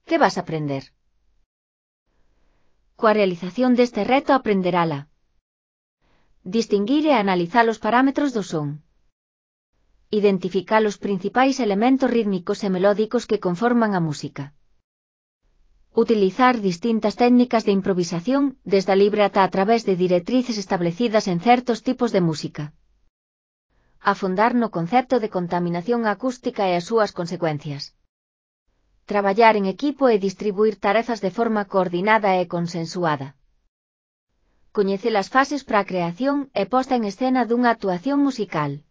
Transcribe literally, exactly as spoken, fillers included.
Que vas aprender? Coa realización deste reto aprenderala. Distinguir e analizar os parámetros do son. Identificar os principais elementos rítmicos e melódicos que conforman a música. Utilizar distintas técnicas de improvisación, desde a libre ata a través de directrices establecidas en certos tipos de música. Afondar no concepto de contaminación acústica e as súas consecuencias. Traballar en equipo e distribuir tarefas de forma coordinada e consensuada. Coñecer as fases para a creación e posta en escena dunha actuación musical.